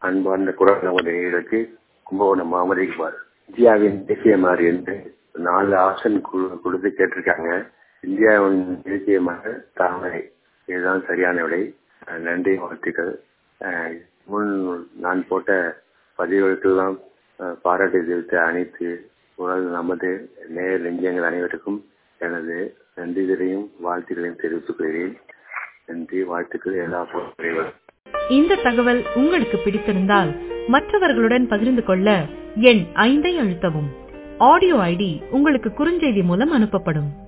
அன்பார்ந்த குரல் நமது நேயர்களுக்கு கும்பகோணம் முகமது இக்பால். இந்தியாவின் தேசியமாறு என்று 4 ஆப்ஷன் கொடுத்து கேட்டிருக்காங்க. இந்தியாவின் தேசியமாக தாமரை, இதுதான் சரியான விடை. நன்றி, வாழ்த்துக்கள். முன் நான் போட்ட பதிவுகளுக்கெல்லாம் பாராட்டு தெரிவித்த அனைத்து குரல் நமது நேயர் நெஞ்சங்கள் அனைவருக்கும் எனது நன்றிகளையும் வாழ்த்துக்களையும் தெரிவித்துக் கொள்கிறேன். நன்றி, வாழ்த்துக்கள். எல்லா போன்றவர்கள். இந்த தகவல் உங்களுக்கு பிடித்திருந்தால் மற்றவர்களுடன் பகிர்ந்து கொள்ள எண் 5 அழுத்தவும். ஆடியோ ஐடி உங்களுக்கு குறுஞ்செய்தி மூலம் அனுப்பப்படும்.